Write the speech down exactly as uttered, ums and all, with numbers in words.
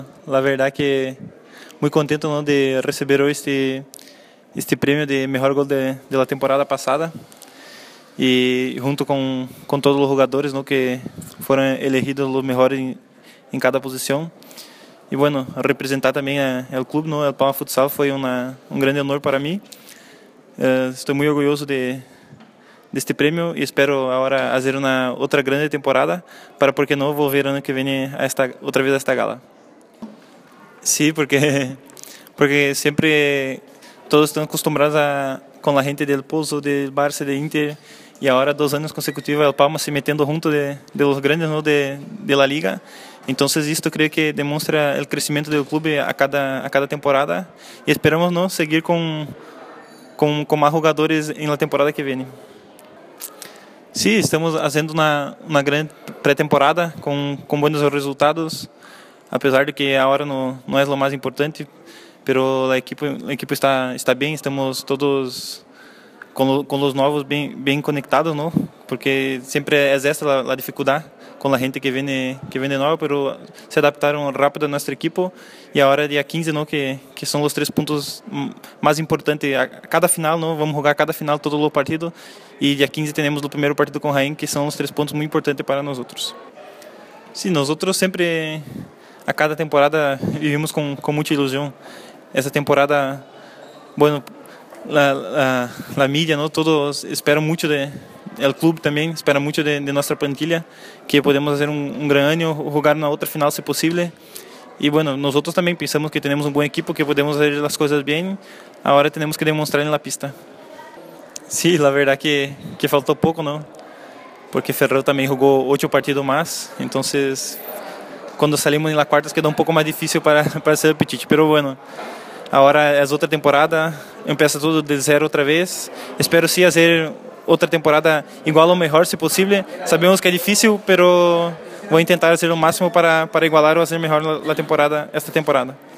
La verdad que muy contento, ¿no?, de receber hoy este, este premio de mejor gol de, de la temporada pasada y junto con, con todos los jugadores, ¿no?, que fueron elegidos los mejores en, en cada posición. Y bueno, representar también el club, ¿no?, el Palma Futsal, fue una, un gran honor para mí. Uh, estoy muy orgulloso de, de este premio y espero ahora hacer una otra grande temporada para, ¿por qué no?, volver el año que viene a esta, otra vez a esta gala. Sí, porque, porque siempre todos están acostumbrados a, con la gente del Pulso, del Barça, del Inter, y ahora dos años consecutivos el Palma se metiendo junto de, de los grandes, ¿no?, de, de la liga. Entonces esto creo que demuestra el crecimiento del club a cada, a cada temporada y esperamos, ¿no?, seguir con, con, con más jugadores en la temporada que viene. Sí, estamos haciendo una, una gran pretemporada con, con buenos resultados, a pesar de que ahora no, no es lo más importante, pero la equipo, el equipo está, está bien, estamos todos con, lo, con los nuevos bien, bien conectados, ¿no?, porque siempre es esta la, la dificultad con la gente que viene, que viene nueva, pero se adaptaron rápido a nuestro equipo y ahora día quince, ¿no?, que, que son los tres puntos más importantes. A cada final, ¿no?, vamos a jugar cada final todos los partidos y día quince tenemos el primer partido con Jaén, que son los tres puntos muy importantes para nosotros. Sí, nosotros siempre a cada temporada vivimos con, con mucha ilusión. Esa temporada, bueno, la, la, la mídia, ¿no?, todos esperan mucho de el club también espera mucho de, de nuestra plantilla, que podemos hacer un, un gran año, jugar una otra final si posible. Y bueno, nosotros también pensamos que tenemos un buen equipo, que podemos hacer las cosas bien. Ahora tenemos que demostrar en la pista. Sí, la verdad que, que faltó poco, ¿no?, porque Ferrero también jugó ocho partidos más. Entonces, cuando salimos en la cuarta quedó un poco más difícil para, para hacer el Pichichi. Pero bueno, ahora es otra temporada, empieza todo de cero otra vez. Espero sí hacer otra temporada igual o mejor si posible. Sabemos que es difícil, pero voy a intentar hacer lo máximo para, para igualar o hacer mejor la, la temporada, esta temporada.